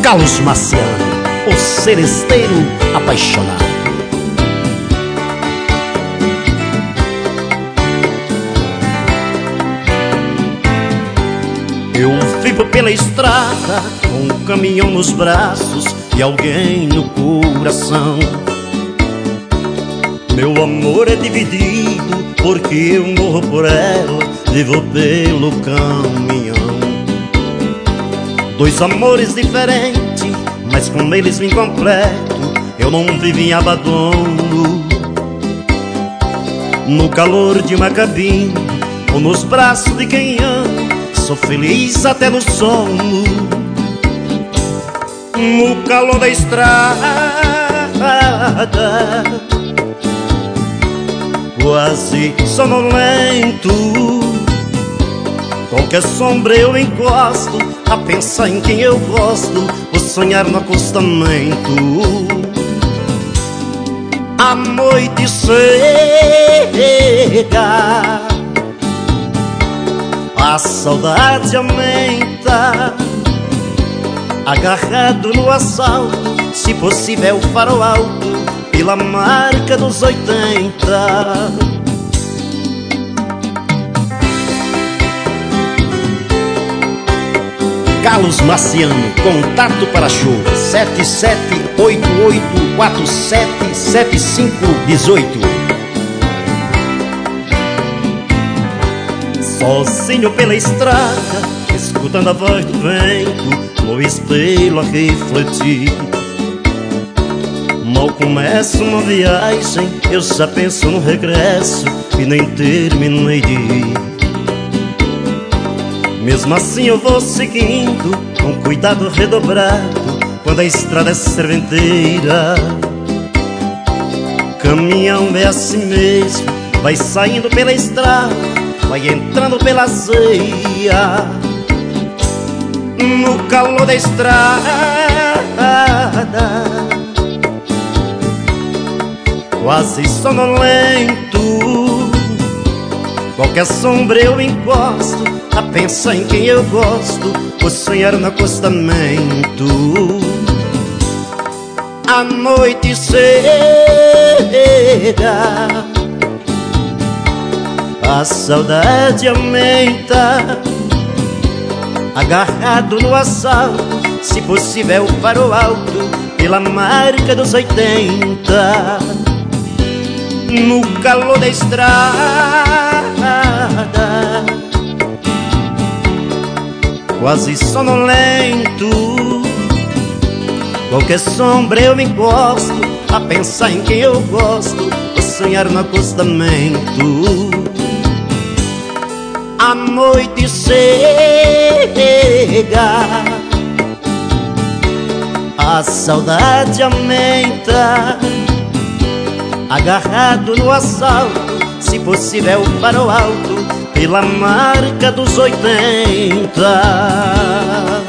Carlos Marciano, o seresteiro apaixonado. Eu vivo pela estrada com um caminhão nos braços e alguém no coração. Meu amor é dividido porque eu morro por ela, vivo pelo caminhão. Dois amores diferentes, mas com eles me completo. Eu não vivo em abandono, no calor de uma cabine ou nos braços de quem ama. Sou feliz até no sono, no calor da estrada, quase sonolento. Qualquer sombra eu encosto, a pensar em quem eu gosto, vou sonhar no acostamento. A noite chega, a saudade aumenta, agarrado no assalto, se possível farol alto, pela marca dos 80. Carlos Marciano, contato para show 7788477518. Sozinho pela estrada, escutando a voz do vento, no espelho a refletir. Mal começa uma viagem, eu já penso no regresso e nem terminei de ir. Mesmo assim eu vou seguindo, com cuidado redobrado, quando a estrada é serventeira. Caminhão é assim mesmo, vai saindo pela estrada, vai entrando pela ceia, no calor da estrada, quase sonolento. Qualquer sombra eu encosto, a pensar em quem eu gosto, vou sonhar no acostamento. A noite chega, a saudade aumenta, agarrado no assalto, se possível farol alto, pela marca dos 80. No calor da estrada, quase sonolento. Qualquer sombra eu me encosto, a pensar em quem eu gosto, vou sonhar no acostamento. A noite chega, a saudade aumenta, agarrado no assalto, se possível farol alto, pela marca dos 80.